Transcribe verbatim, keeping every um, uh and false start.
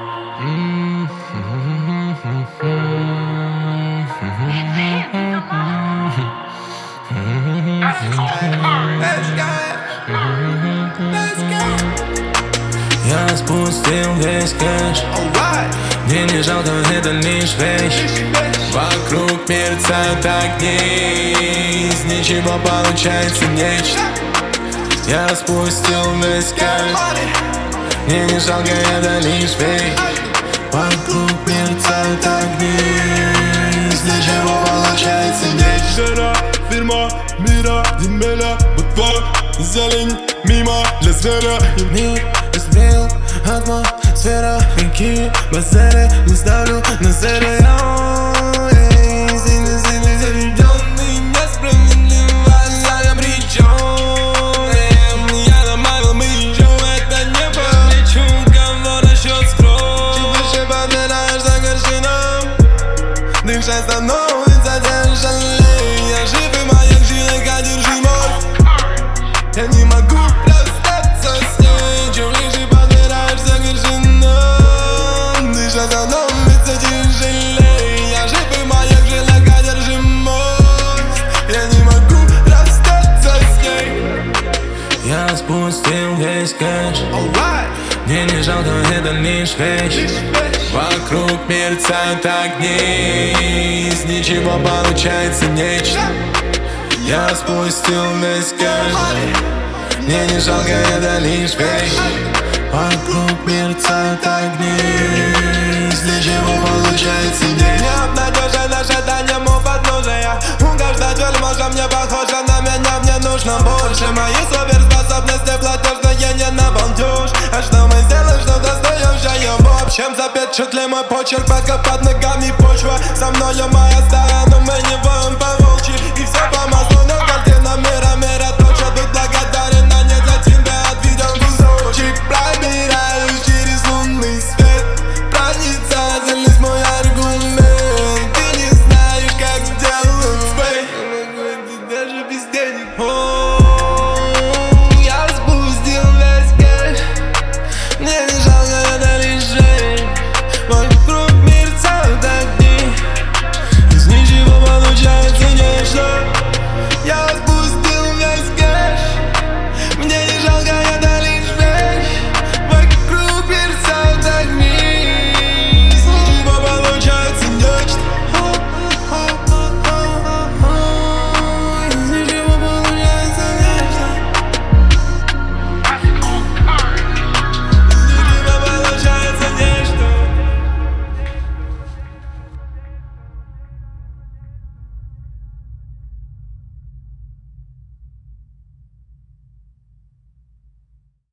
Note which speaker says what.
Speaker 1: Я спустил весь кэш. Мне не жалко, это лишь вещь. Вокруг мерцают огни, из ничего получается нечто. Я спустил весь кэш. Мне не жалко, это лишь вещь. Вокруг мерцают огни, из ничего получается нечто.
Speaker 2: Жара, фирма, мира, земля, бутвор, зелень, мимо для зверя.
Speaker 1: Мир изменил атмосфера, какие базары не ставлю на зеро. Сильно, сильно заведенный, несправедливо, я причем. Я добавил мычу, это не полечу. Кого насчет скрой? Чуть выше подбираешь за горшином. Дышать становится тяжелее. Я жив и маяк жилок одержимой. Я не могу расстаться с ней. Чем выше подбираешь за горшином. Дышать становится тяжелее. Я жив и маяк жилок одержимой. Я не могу расстаться с ней. Я спустил весь кэш. Мне не жалко, это лишь вещь. Вокруг мерцают огни, из ничего получается нечто. Я спустил весь кэш. Мне не жалко, это лишь вещь. Вокруг мерцают огни, из ничего получается нечто.
Speaker 2: Необнадежен ожиданием у подножия. Каждая тюрьма мне похожа на меня, мне нужно больше. Мои суперспособности платежные не набалдеж. А что мы сделаем, что достающее в общем? Запечатли мой почерк, пока под ногами почва. Со мною моя стая, но мы не воем по